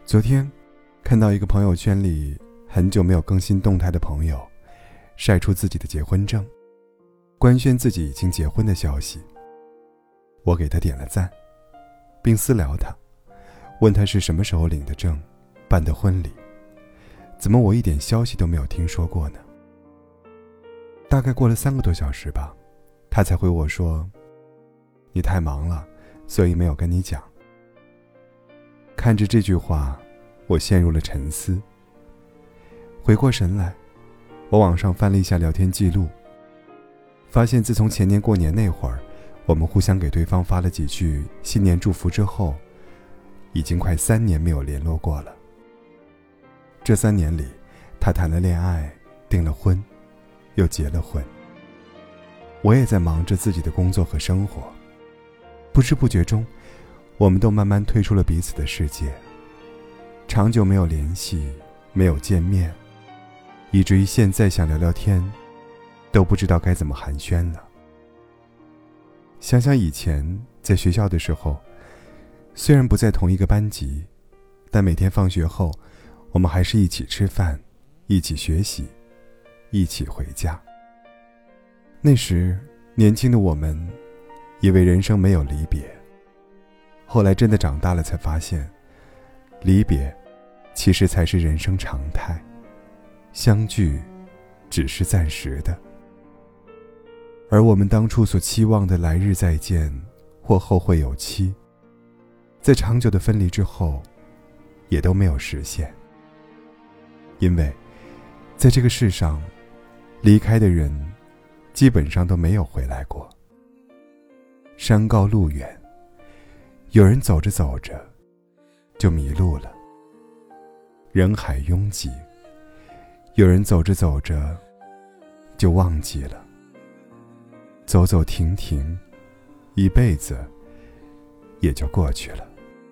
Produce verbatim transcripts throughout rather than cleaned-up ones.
昨天看到一个朋友圈里很久没有更新动态的朋友晒出自己的结婚证，官宣自己已经结婚的消息。我给他点了赞，并私聊他，问他是什么时候领的证，办的婚礼，怎么我一点消息都没有听说过呢？大概过了三个多小时吧，他才回我说，你太忙了，所以没有跟你讲。看着这句话，我陷入了沉思。回过神来，我往上翻了一下聊天记录，发现自从前年过年那会儿，我们互相给对方发了几句新年祝福之后，已经快三年没有联络过了。这三年里，他谈了恋爱，订了婚，又结了婚。我也在忙着自己的工作和生活，不知不觉中，我们都慢慢退出了彼此的世界。长久没有联系，没有见面，以至于现在想聊聊天，都不知道该怎么寒暄了。想想以前在学校的时候，虽然不在同一个班级，但每天放学后，我们还是一起吃饭，一起学习，一起回家。那时年轻的我们以为人生没有离别，后来真的长大了才发现，离别其实才是人生常态，相聚只是暂时的。而我们当初所期望的来日再见或后会有期，在长久的分离之后也都没有实现。因为在这个世上，离开的人基本上都没有回来过。山高路远，有人走着走着就迷路了；人海拥挤，有人走着走着就忘记了。走走停停，一辈子也就过去了。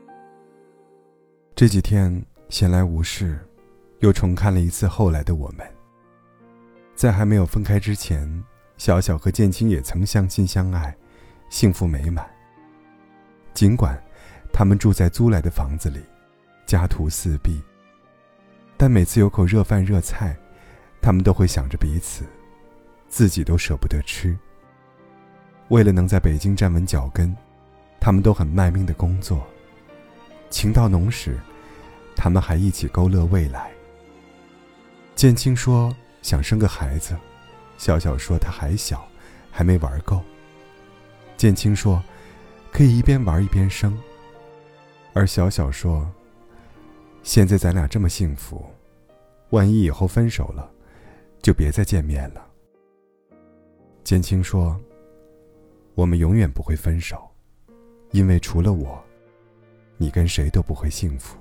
这几天闲来无事，又重看了一次《后来的我们》。在还没有分开之前，小小和建青也曾相亲相爱，幸福美满。尽管他们住在租来的房子里，家徒四壁，但每次有口热饭热菜，他们都会想着彼此，自己都舍不得吃。为了能在北京站稳脚跟，他们都很卖命的工作。情到浓时，他们还一起勾勒未来。建青说想生个孩子，小小说他还小，还没玩够。建青说可以一边玩一边生，而小小说现在咱俩这么幸福，万一以后分手了，就别再见面了。建青说我们永远不会分手，因为除了我，你跟谁都不会幸福。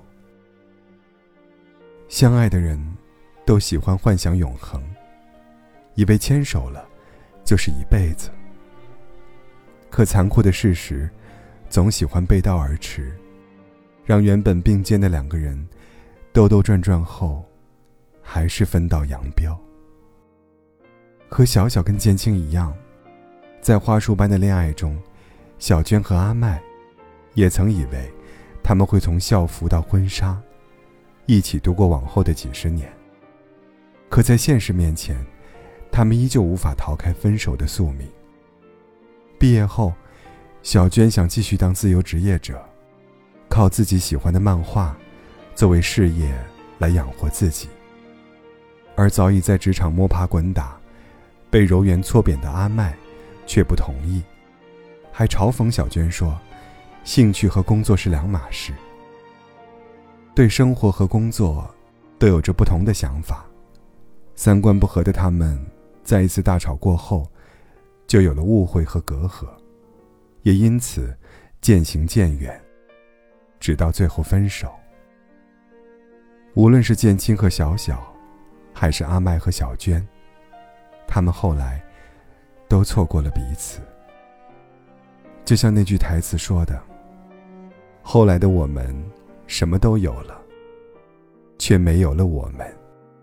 相爱的人都喜欢幻想永恒，以为牵手了就是一辈子。可残酷的事实总喜欢背道而驰，让原本并肩的两个人兜兜转转后还是分道扬镳。和小小跟建青一样，在花束般的恋爱中，小娟和阿麦也曾以为他们会从校服到婚纱，一起度过往后的几十年。可在现实面前，他们依旧无法逃开分手的宿命。毕业后，小娟想继续当自由职业者，靠自己喜欢的漫画作为事业来养活自己。而早已在职场摸爬滚打，被柔原搓扁的阿麦却不同意，还嘲讽小娟说兴趣和工作是两码事。对生活和工作都有着不同的想法，三观不合的他们在一次大吵过后就有了误会和隔阂，也因此渐行渐远，直到最后分手。无论是建青和小小，还是阿麦和小娟，他们后来都错过了彼此。就像那句台词说的，后来的我们什么都有了，却没有了我们。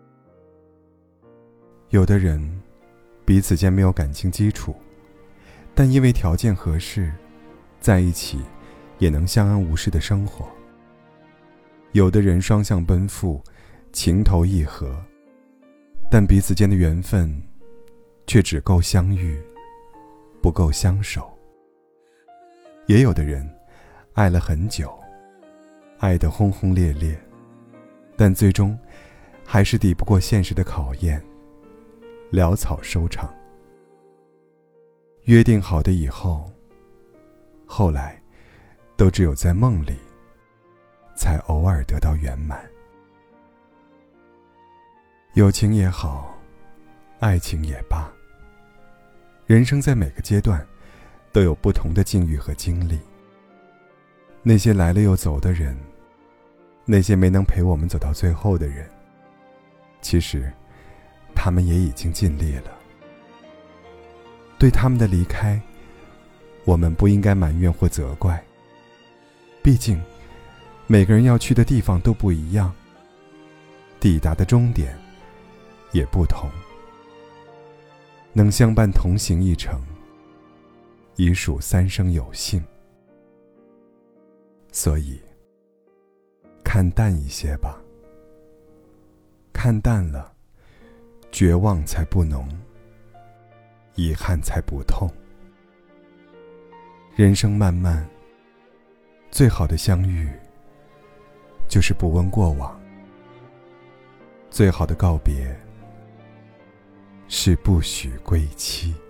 有的人彼此间没有感情基础，但因为条件合适，在一起也能相安无事的生活。 有的人双向奔赴，情投意合，但彼此间的缘分却只够相遇，不够相守。也有的人爱了很久，爱得轰轰烈烈，但最终还是抵不过现实的考验，潦草收场。约定好的以后，后来都只有在梦里才偶尔得到圆满。友情也好，爱情也罢，人生在每个阶段都有不同的境遇和经历。那些来了又走的人，那些没能陪我们走到最后的人，其实他们也已经尽力了。对他们的离开，我们不应该埋怨或责怪，毕竟每个人要去的地方都不一样，抵达的终点也不同。能相伴同行一程，已属三生有幸。所以看淡一些吧，看淡了，绝望才不浓，遗憾才不痛。人生漫漫，最好的相遇就是不问过往，最好的告别是不许归期。